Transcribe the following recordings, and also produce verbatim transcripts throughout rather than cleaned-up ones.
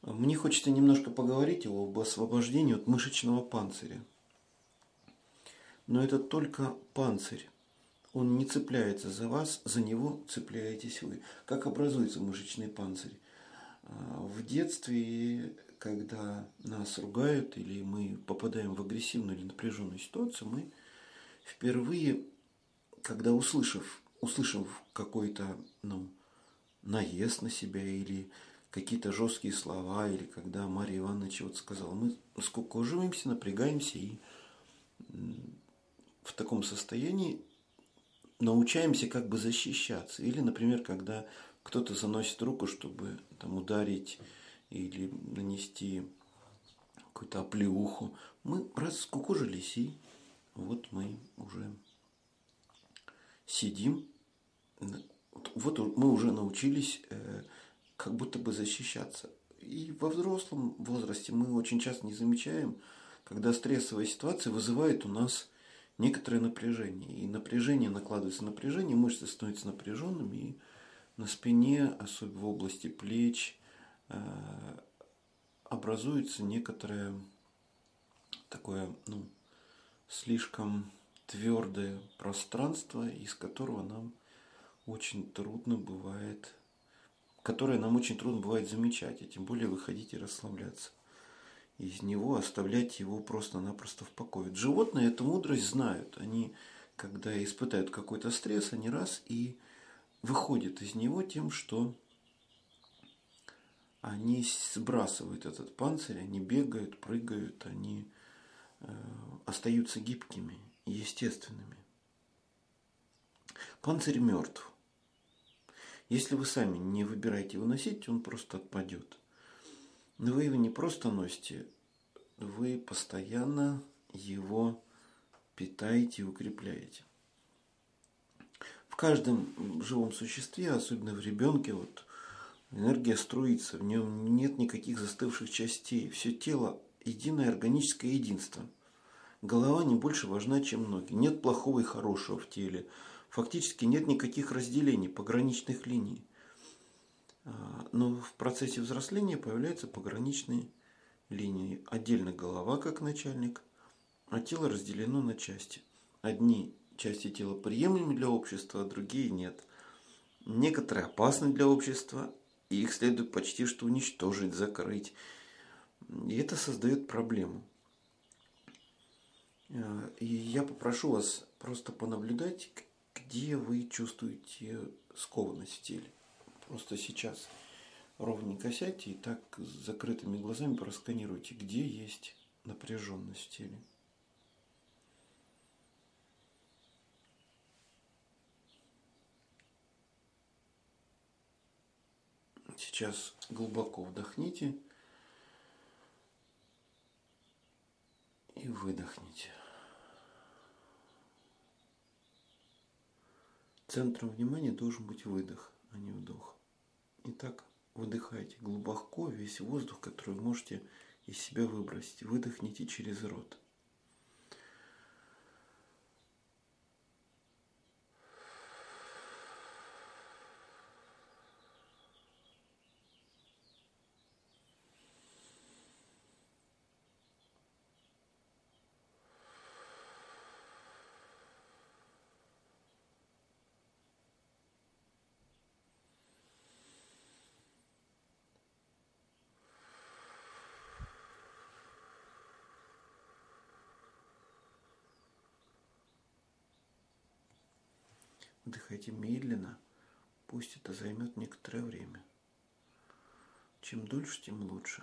Мне хочется немножко поговорить об освобождении от мышечного панциря. Но это только панцирь. Он не цепляется за вас, за него цепляетесь вы. Как образуется мышечный панцирь? В детстве, когда нас ругают или мы попадаем в агрессивную или напряженную ситуацию, мы впервые, когда услышав, услышав какой-то ну, наезд на себя или какие-то жесткие слова, или когда Марья Ивановна чего-то сказала, мы скукоживаемся, напрягаемся и в таком состоянии научаемся как бы защищаться. Или, например, когда кто-то заносит руку, чтобы там, ударить или нанести какую-то оплеуху, мы раз скукожились, и вот мы уже сидим. Вот мы уже научились э, как будто бы защищаться. И во взрослом возрасте мы очень часто не замечаем, когда стрессовая ситуация вызывает у нас некоторое напряжение. И напряжение накладывается на напряжение, мышцы становятся напряженными, и на спине, особенно в области плеч, э, образуется некоторое такое, ну, слишком твердое пространство, из которого нам очень трудно бывает, которое нам очень трудно бывает замечать, а тем более выходить и расслабляться из него, оставлять его просто-напросто в покое. Животные эту мудрость знают. Они, когда испытают какой-то стресс, они раз и выходят из него тем, что они сбрасывают этот панцирь, они бегают, прыгают, они э, остаются гибкими, естественными. Панцирь мертв. Если вы сами не выбираете его носить, он просто отпадет. Но вы его не просто носите, вы постоянно его питаете и укрепляете. В каждом живом существе, особенно в ребенке, вот, энергия струится, в нем нет никаких застывших частей. Все тело – единое органическое единство. Голова не больше важна, чем ноги. Нет плохого и хорошего в теле. Фактически нет никаких разделений, пограничных линий. Но в процессе взросления появляются пограничные линии. Отдельно голова как начальник, а тело разделено на части. Одни части тела приемлемы для общества, а другие нет. Некоторые опасны для общества, и их следует почти что уничтожить, закрыть. И это создает проблему. И я попрошу вас просто понаблюдать, где вы чувствуете скованность в теле. Просто сейчас ровненько сядьте и так с закрытыми глазами просканируйте, где есть напряженность в теле. Сейчас глубоко вдохните и выдохните. Центром внимания должен быть выдох, а не вдох. Итак, выдыхайте глубоко весь воздух, который вы можете из себя выбросить. Выдохните через рот. Вдыхайте медленно, пусть это займет некоторое время. Чем дольше, тем лучше.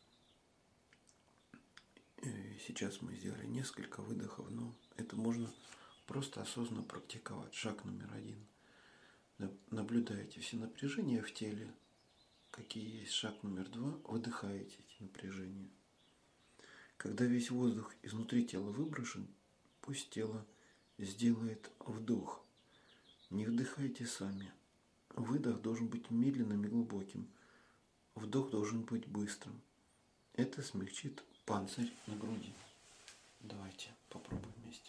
И сейчас мы сделали несколько выдохов, но это можно просто осознанно практиковать. Шаг номер один. Наблюдаете все напряжения в теле, какие есть. Шаг номер два. Выдыхаете эти напряжения. Когда весь воздух изнутри тела выброшен, пусть тело сделает вдох. Не вдыхайте сами. Выдох должен быть медленным и глубоким. Вдох должен быть быстрым. Это смягчит панцирь на груди. Давайте попробуем вместе.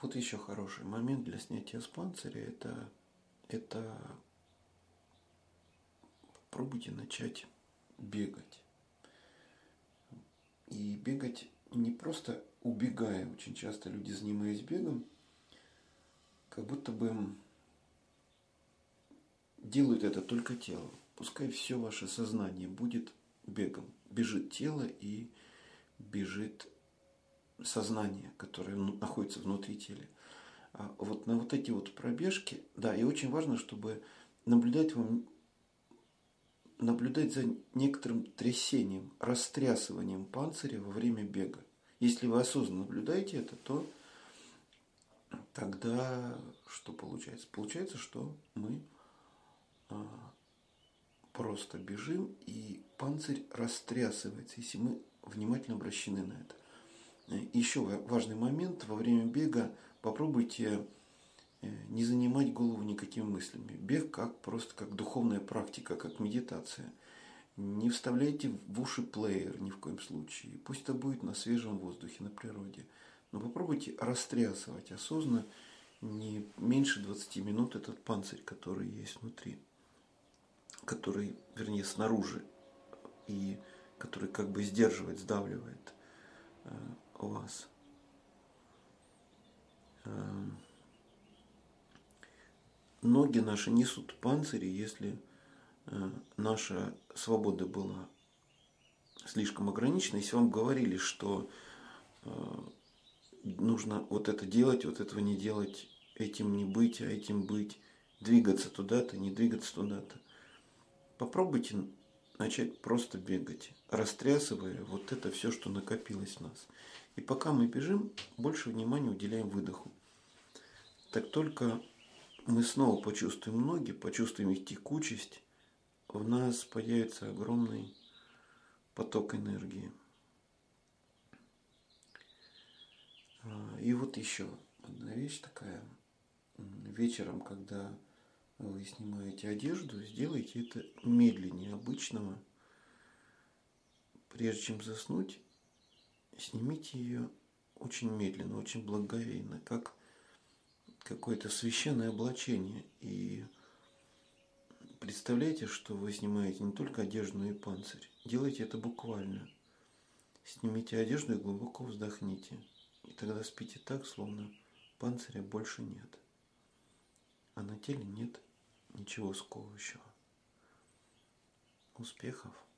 Вот еще хороший момент для снятия с панциря, это, это попробуйте начать бегать. И бегать не просто убегая. Очень часто люди, занимаясь бегом, как будто бы делают это только телом. Пускай все ваше сознание будет бегом. Бежит тело и бежит сознание, которое находится внутри тела. А вот на вот эти вот пробежки, да, и очень важно, чтобы наблюдать вам, наблюдать за некоторым трясением, растрясыванием панциря во время бега. Если вы осознанно наблюдаете это, то тогда что получается? Получается, что мы просто бежим, и панцирь растрясывается, если мы внимательно обращены на это. Еще важный момент: во время бега попробуйте не занимать голову никакими мыслями. Бег как просто как духовная практика, как медитация. Не вставляйте в уши плеер ни в коем случае. Пусть это будет на свежем воздухе, на природе. Но попробуйте растрясывать осознанно не меньше двадцати минут этот панцирь, который есть внутри, который, вернее, снаружи, и который как бы сдерживает, сдавливает э, вас. Э, ноги наши несут панцири, если э, наша свобода была слишком ограничена. Если вам говорили, что э, нужно вот это делать, вот этого не делать, этим не быть, а этим быть, двигаться туда-то, не двигаться туда-то, попробуйте начать просто бегать, растрясывая вот это все, что накопилось в нас. И пока мы бежим, больше внимания уделяем выдоху. Так только мы снова почувствуем ноги, почувствуем их текучесть, в нас появится огромный поток энергии. И вот еще одна вещь такая. Вечером, когда вы снимаете одежду, сделайте это медленнее обычного. Прежде чем заснуть, снимите ее очень медленно, очень благоговейно, как какое-то священное облачение. И представляйте, что вы снимаете не только одежду, но и панцирь. Делайте это буквально. Снимите одежду и глубоко вздохните. И тогда спите так, словно панциря больше нет. А на теле нет ничего сковывающего. Успехов!